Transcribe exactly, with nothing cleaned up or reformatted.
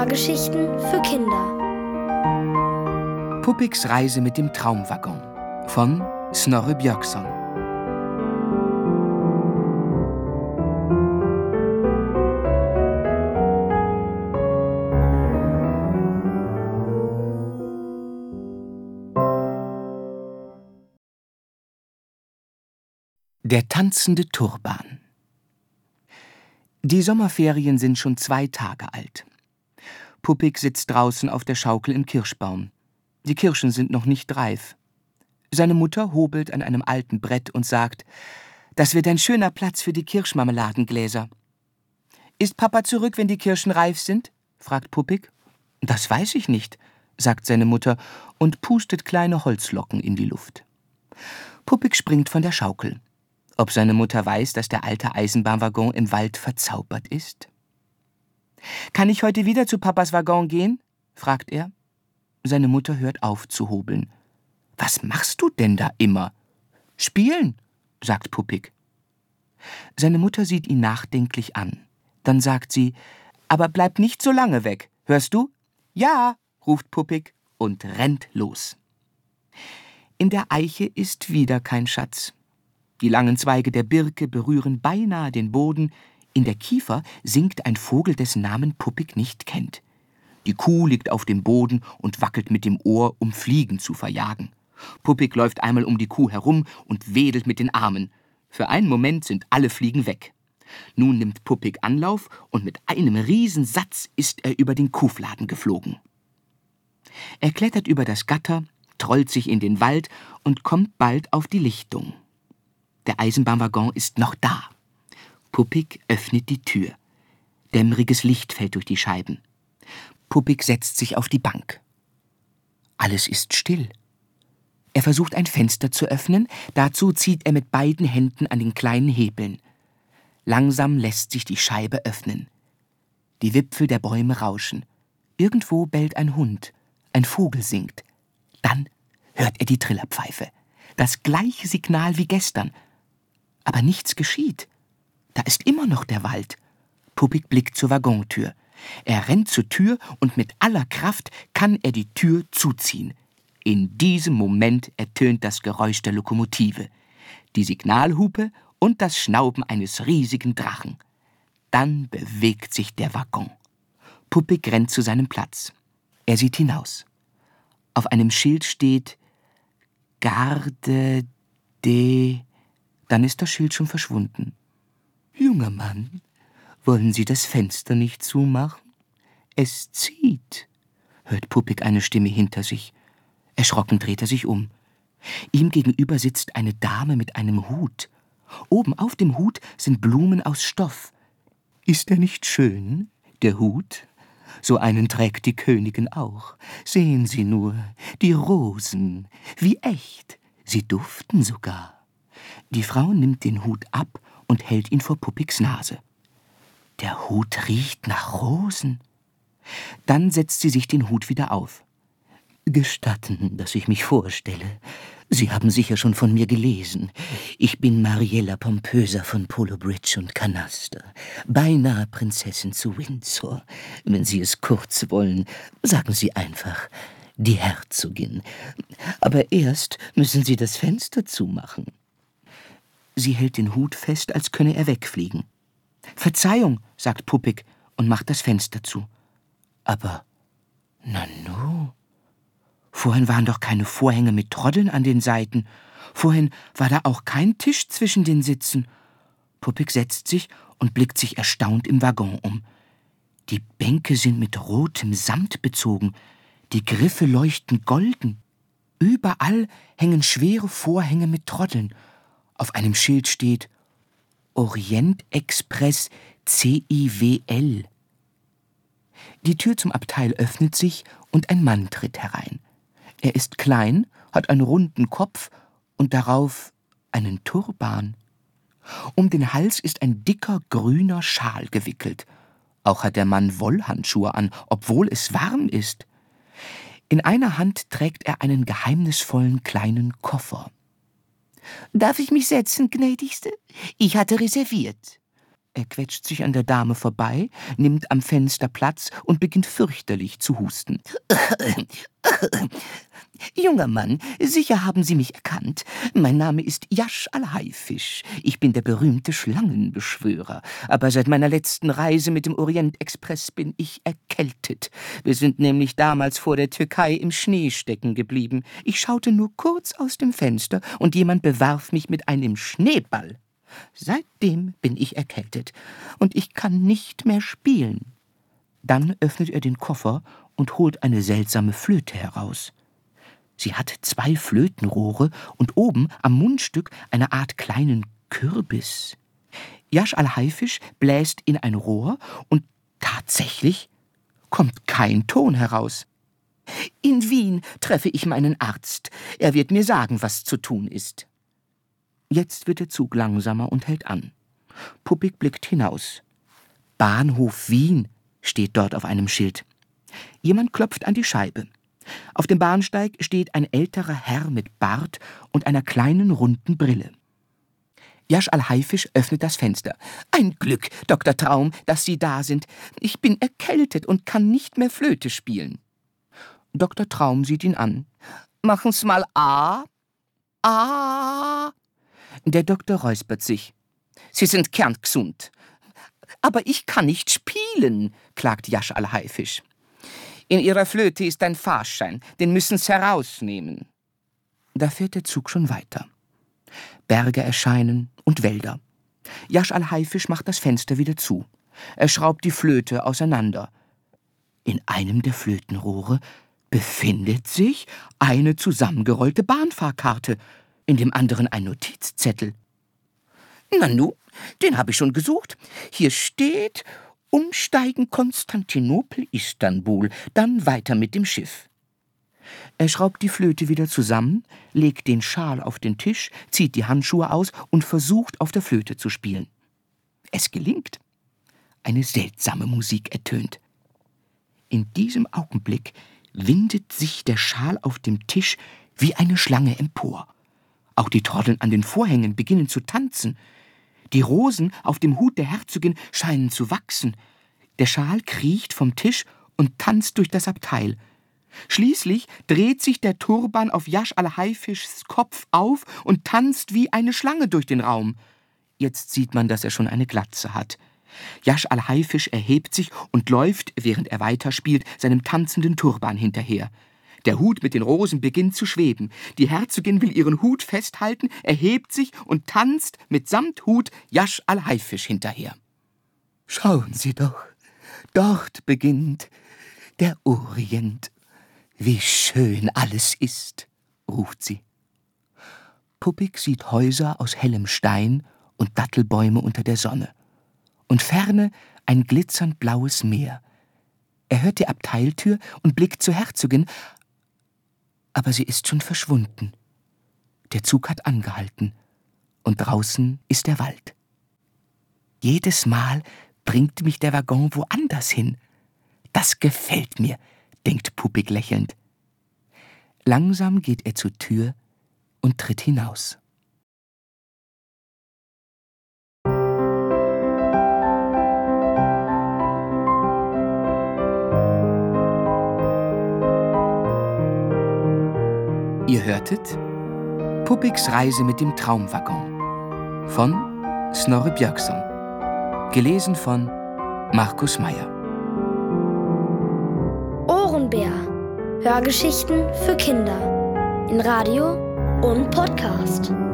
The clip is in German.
Hörgeschichten für Kinder. Puppiks Reise mit dem Traumwaggon von Snorre Björkson. Der tanzende Turban. Die Sommerferien sind schon zwei Tage alt. Puppik sitzt draußen auf der Schaukel im Kirschbaum. Die Kirschen sind noch nicht reif. Seine Mutter hobelt an einem alten Brett und sagt: »Das wird ein schöner Platz für die Kirschmarmeladengläser.« »Ist Papa zurück, wenn die Kirschen reif sind?« fragt Puppik. »Das weiß ich nicht«, sagt seine Mutter und pustet kleine Holzlocken in die Luft. Puppik springt von der Schaukel. Ob seine Mutter weiß, dass der alte Eisenbahnwaggon im Wald verzaubert ist? »Kann ich heute wieder zu Papas Waggon gehen?« fragt er. Seine Mutter hört auf zu hobeln. »Was machst du denn da immer?« »Spielen«, sagt Puppik. Seine Mutter sieht ihn nachdenklich an. Dann sagt sie: »Aber bleib nicht so lange weg, hörst du?« »Ja«, ruft Puppik und rennt los. In der Eiche ist wieder kein Schatz. Die langen Zweige der Birke berühren beinahe den Boden. In der Kiefer singt ein Vogel, dessen Namen Puppik nicht kennt. Die Kuh liegt auf dem Boden und wackelt mit dem Ohr, um Fliegen zu verjagen. Puppik läuft einmal um die Kuh herum und wedelt mit den Armen. Für einen Moment sind alle Fliegen weg. Nun nimmt Puppik Anlauf und mit einem Riesensatz ist er über den Kuhfladen geflogen. Er klettert über das Gatter, trollt sich in den Wald und kommt bald auf die Lichtung. Der Eisenbahnwaggon ist noch da. Puppik öffnet die Tür. Dämmeriges Licht fällt durch die Scheiben. Puppik setzt sich auf die Bank. Alles ist still. Er versucht, ein Fenster zu öffnen. Dazu zieht er mit beiden Händen an den kleinen Hebeln. Langsam lässt sich die Scheibe öffnen. Die Wipfel der Bäume rauschen. Irgendwo bellt ein Hund. Ein Vogel singt. Dann hört er die Trillerpfeife. Das gleiche Signal wie gestern. Aber nichts geschieht. Da ist immer noch der Wald. Puppik blickt zur Waggontür. Er rennt zur Tür und mit aller Kraft kann er die Tür zuziehen. In diesem Moment ertönt das Geräusch der Lokomotive, die Signalhupe und das Schnauben eines riesigen Drachen. Dann bewegt sich der Waggon. Puppik rennt zu seinem Platz. Er sieht hinaus. Auf einem Schild steht Garde de... Dann ist das Schild schon verschwunden. »Junger Mann, wollen Sie das Fenster nicht zumachen? Es zieht«, hört Puppik eine Stimme hinter sich. Erschrocken dreht er sich um. Ihm gegenüber sitzt eine Dame mit einem Hut. Oben auf dem Hut sind Blumen aus Stoff. »Ist er nicht schön, der Hut? So einen trägt die Königin auch. Sehen Sie nur, die Rosen, wie echt. Sie duften sogar.« Die Frau nimmt den Hut ab und hält ihn vor Puppiks Nase. Der Hut riecht nach Rosen. Dann setzt sie sich den Hut wieder auf. »Gestatten, dass ich mich vorstelle. Sie haben sicher schon von mir gelesen. Ich bin Mariella Pompösa von Polo Bridge und Canaster, beinahe Prinzessin zu Windsor. Wenn Sie es kurz wollen, sagen Sie einfach die Herzogin. Aber erst müssen Sie das Fenster zumachen.« Sie hält den Hut fest, als könne er wegfliegen. »Verzeihung«, sagt Puppik und macht das Fenster zu. Aber, nanu, vorhin waren doch keine Vorhänge mit Troddeln an den Seiten. Vorhin war da auch kein Tisch zwischen den Sitzen. Puppik setzt sich und blickt sich erstaunt im Waggon um. Die Bänke sind mit rotem Samt bezogen. Die Griffe leuchten golden. Überall hängen schwere Vorhänge mit Troddeln. Auf einem Schild steht Orient Express C I W L. Die Tür zum Abteil öffnet sich und ein Mann tritt herein. Er ist klein, hat einen runden Kopf und darauf einen Turban. Um den Hals ist ein dicker grüner Schal gewickelt. Auch hat der Mann Wollhandschuhe an, obwohl es warm ist. In einer Hand trägt er einen geheimnisvollen kleinen Koffer. »Darf ich mich setzen, gnädigste? Ich hatte reserviert.« Er quetscht sich an der Dame vorbei, nimmt am Fenster Platz und beginnt fürchterlich zu husten. »Junger Mann, sicher haben Sie mich erkannt. Mein Name ist Yasch al-Haifisch. Ich bin der berühmte Schlangenbeschwörer. Aber seit meiner letzten Reise mit dem Orient-Express bin ich erkältet. Wir sind nämlich damals vor der Türkei im Schnee stecken geblieben. Ich schaute nur kurz aus dem Fenster und jemand bewarf mich mit einem Schneeball. Seitdem bin ich erkältet und ich kann nicht mehr spielen.« Dann öffnet er den Koffer und holt eine seltsame Flöte heraus. Sie hat zwei Flötenrohre und oben am Mundstück eine Art kleinen Kürbis. Yasch al-Haifisch bläst in ein Rohr und tatsächlich kommt kein Ton heraus. »In Wien treffe ich meinen Arzt. Er wird mir sagen, was zu tun ist.« Jetzt wird der Zug langsamer und hält an. Puppig blickt hinaus. »Bahnhof Wien« steht dort auf einem Schild. Jemand klopft an die Scheibe. Auf dem Bahnsteig steht ein älterer Herr mit Bart und einer kleinen runden Brille. Yasch al-Haifisch öffnet das Fenster. »Ein Glück, Doktor Traum, dass Sie da sind. Ich bin erkältet und kann nicht mehr Flöte spielen.« Doktor Traum sieht ihn an. »Machen's mal A. A.« Der Doktor räuspert sich. »Sie sind kerngesund.« »Aber ich kann nicht spielen«, klagt Yasch al-Haifisch. »In Ihrer Flöte ist ein Fahrschein, den müssen Sie herausnehmen.« Da fährt der Zug schon weiter. Berge erscheinen und Wälder. Yasch al-Haifisch macht das Fenster wieder zu. Er schraubt die Flöte auseinander. In einem der Flötenrohre befindet sich eine zusammengerollte Bahnfahrkarte, in dem anderen ein Notizzettel. »Nanu, den habe ich schon gesucht. Hier steht: Umsteigen Konstantinopel, Istanbul, dann weiter mit dem Schiff.« Er schraubt die Flöte wieder zusammen, legt den Schal auf den Tisch, zieht die Handschuhe aus und versucht, auf der Flöte zu spielen. Es gelingt. Eine seltsame Musik ertönt. In diesem Augenblick windet sich der Schal auf dem Tisch wie eine Schlange empor. Auch die Troddeln an den Vorhängen beginnen zu tanzen. Die Rosen auf dem Hut der Herzogin scheinen zu wachsen. Der Schal kriecht vom Tisch und tanzt durch das Abteil. Schließlich dreht sich der Turban auf Yasch al-Haifischs Kopf auf und tanzt wie eine Schlange durch den Raum. Jetzt sieht man, dass er schon eine Glatze hat. Yasch al-Haifisch erhebt sich und läuft, während er weiterspielt, seinem tanzenden Turban hinterher. Der Hut mit den Rosen beginnt zu schweben. Die Herzogin will ihren Hut festhalten, erhebt sich und tanzt mitsamt Hut Yasch al-Haifisch hinterher. »Schauen Sie doch, dort beginnt der Orient. Wie schön alles ist«, ruft sie. Puppig sieht Häuser aus hellem Stein und Dattelbäume unter der Sonne. Und ferne ein glitzernd blaues Meer. Er hört die Abteiltür und blickt zur Herzogin, aber sie ist schon verschwunden. Der Zug hat angehalten und draußen ist der Wald. Jedes Mal bringt mich der Waggon woanders hin. Das gefällt mir, denkt Puppig lächelnd. Langsam geht er zur Tür und tritt hinaus. Ihr hörtet Puppigs Reise mit dem Traumwaggon von Snorre Björkson, gelesen von Markus Meyer. Ohrenbär. Hörgeschichten für Kinder in Radio und Podcast.